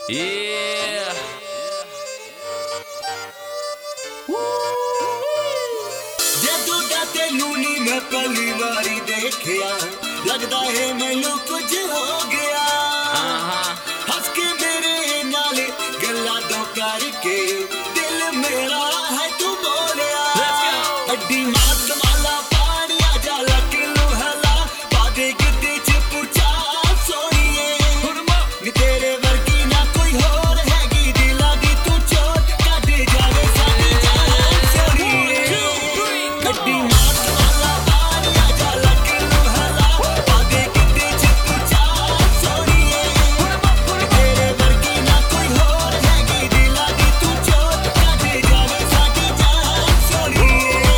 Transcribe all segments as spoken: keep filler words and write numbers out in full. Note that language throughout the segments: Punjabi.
Yeah. ਜਦੋਂ ਦਾ ਤੈਨੂੰ ਨੀ ਮੈਂ ਪਹਿਲੀ ਵਾਰੀ ਦੇਖਿਆ ਲੱਗਦਾ ਏ ਮੈਨੂੰ ਕੁਝ ਹੋ ਗਿਆ ਹੱਸ ਕੇ ਮੇਰੇ ਨਾਲ ਗੱਲਾਂ ਤੋਂ ਕਰਕੇ ਦਿਲ ਮੇਰਾ ਹੈ ਤੂੰ ਬੋਲਿਆ ਅੱਡੀ ਮਾਤ ਵਾਲਾ ਪਾਣੀਆ ਜਾ ਲੱਕ ਨੂੰ ਹਲਾ ਬਾਦੇ ਗਿੱਦੇ ਚ ਪੁੱਛਾ ਸੋਣੀਏ ਨੀ ਤੇਰੇ ਵਰਗੀ ਨਾ ਕੋਈ ਹੋਰ ਹੈਗੀ ਦਿਲਾਂ ਦੀ ਤੂੰ ਚੋਟ ਕੱਢ ਜਾਵੇ ਸਾਡੀ ਜਾਨ ਸੋਣੀਏ ਅੱਡੀ ਮਾਤ ਵਾਲਾ ਪਾਣੀਆ ਜਾ ਲੱਕ ਨੂੰ ਹਲਾ ਬਾਦੇ ਗਿੱਦੇ ਚ ਪੁੱਛਾ ਸੋਣੀਏ ਨੀ ਤੇਰੇ ਵਰਗੀ ਨਾ ਕੋਈ ਹੋਰ ਹੈਗੀ ਦਿਲਾਂ ਦੀ ਤੂੰ ਚੋਟ ਕੱਢ ਜਾਵੇ ਸਾਡੀ ਜਾਨ ਸੋਣੀਏ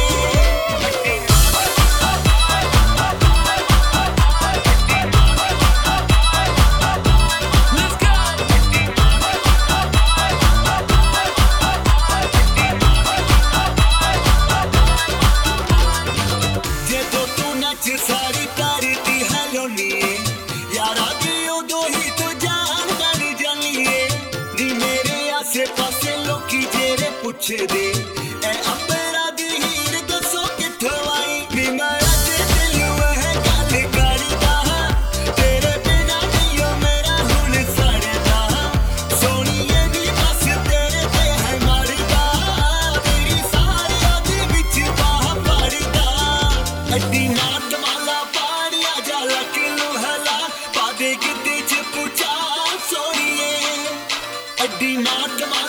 ਜਦੋਂ ਤੂੰ ਨੱਚ ਸਾਰੀ ਕਰਦੀ ਹੈ ਲੋਨੀਏ ਯਾਰਾ ਦੀ ਉਦੋਂ ਹੀ ਤੂੰ ਜਾਨ ਬਣ ਜਾਨੀਏ ਨੀ ਮੇਰੇ ਆਸੇ ਪਾਸੇ ਲੋਕੀ ਜਿਹੜੇ ਪੁੱਛਦੇ ਐ ਅੰਬਰਾਂ ਦੀ ਹੀਰ ਦੱਸੋ ਕਿੱਥੋਂ ਆਈ ਨੀ ਮੈਂ ਅੱਜ ਤੈਨੂੰ ਇਹ ਗੱਲ ਕਰਦਾ ਹਾਂ ਤੇਰੇ ਬਿਨਾਂ ਨਹੀਂ ਓ ਮੇਰਾ ਹੁਣ ਸਰਦਾ ਸੋਹਣੀਏ ਨੀ ਬਸ ਤੇਰੇ ਤੇ ਹੈ ਮਰਦਾ ਤੇਰੀ ਸਾਰਿਆਂ ਦੇ ਵਿੱਚ ਬਾਹ ਪੜਦਾ ਅੱਡੀ ਨਾਟ ਵਾਲਾ ਪਾਣੀਆ ਜਾ ਲੱਕ ਨੂੰ ਹਲਾ ਬਾਦੇ ਗਿੱਦੇ ਚ ਪੁੱਛਾ ਸੋਣੀਏ ਅੱਡੀ ਨਾਟ ਵਾਲਾ